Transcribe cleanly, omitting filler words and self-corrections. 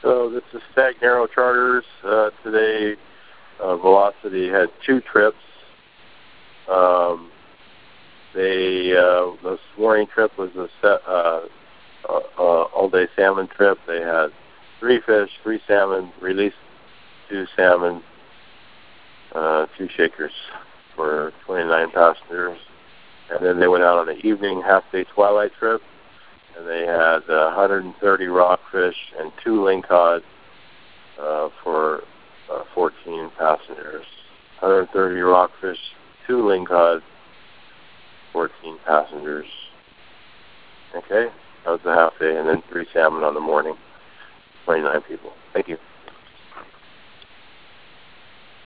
So this is Stag Narrow Charters. Today, Velocity had 2 trips. The morning trip was a all-day salmon trip. They had 3 fish, 3 salmon, released 2 salmon, 2 shakers for 29 passengers. And then they went out on the evening half-day twilight trip, and they had 130 rockfish and 2 lingcod for 14 passengers. 130 rockfish, 2 lingcod, 14 passengers. Okay, that was the half day, and then 3 salmon on the morning, 29 people. Thank you.